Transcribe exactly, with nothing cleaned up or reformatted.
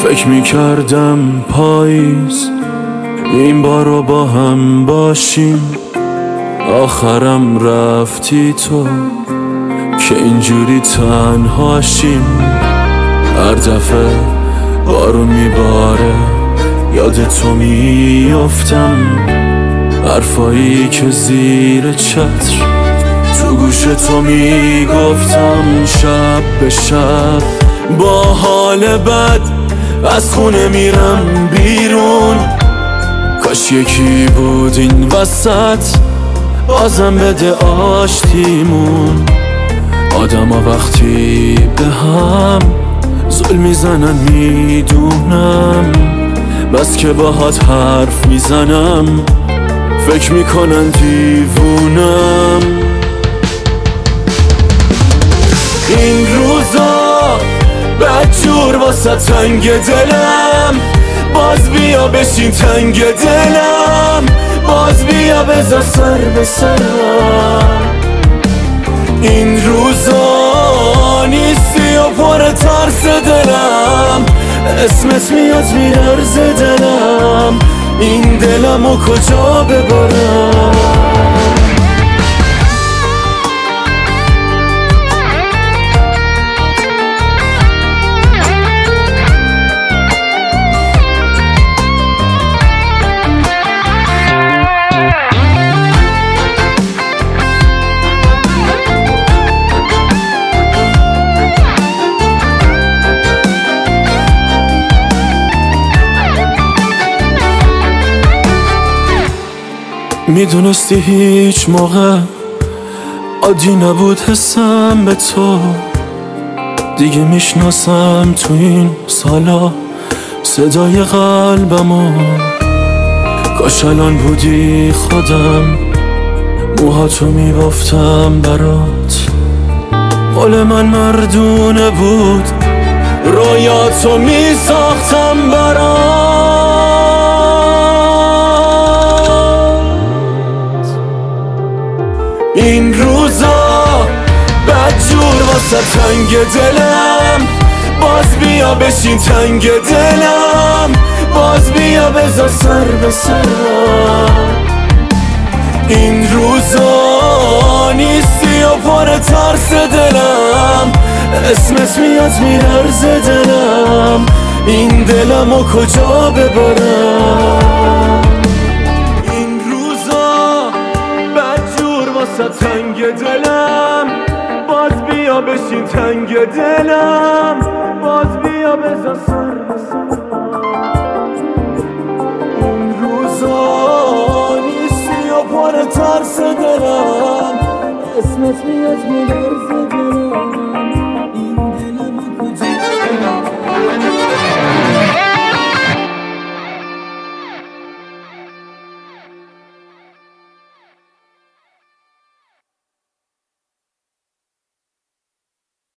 فکر میکردم پاییز این بارو با هم باشیم، آخرم رفتی تو که اینجوری تنهاشیم. هر دفعه بارون میباره یاد تو میافتم، حرفایی که زیر چتر تو گوش تو میگفتم. شب به شب با حال بد از خونه میرم بیرون، کاش یکی بود این وسط بازم بده آشتیمون. آدم ها وقتی به هم زل میزنن میدونم، بس که باهات حرف میزنم فکر میکنن دیوونم. این روزا بدجور واسه تنگ دلم، باز بیا بشین تنگ دلم، باز بیا بذار سر به سرم. این روزا نیستی و پر ترس دلم، اسمت میاد میلرز دلم، این دلمو کجا ببرم؟ میدونستی هیچ موقع عادی نبود حسم به تو، دیگه میشناسم تو این سالا صدای قلبمو. کاش الان بودی خودم موهاتو میبافتم برات، قول من مردونه بود رویاتو میساختم برات. این روزا بدجور واسه تنگ دلم، باز بیا بشین تنگ دلم، باز بیا بذار سر به سرم. این روزا نیستی و پر ترس دلم، اسمت میاد میلرز دلم، این دلمو کجا ببرم؟ تنگ دلم، باز بیا بشین تنگ دلم، باز بیا بذار سر به سرم. این روزا نیستی و پر ترس دلم، اسمت میاد میلرز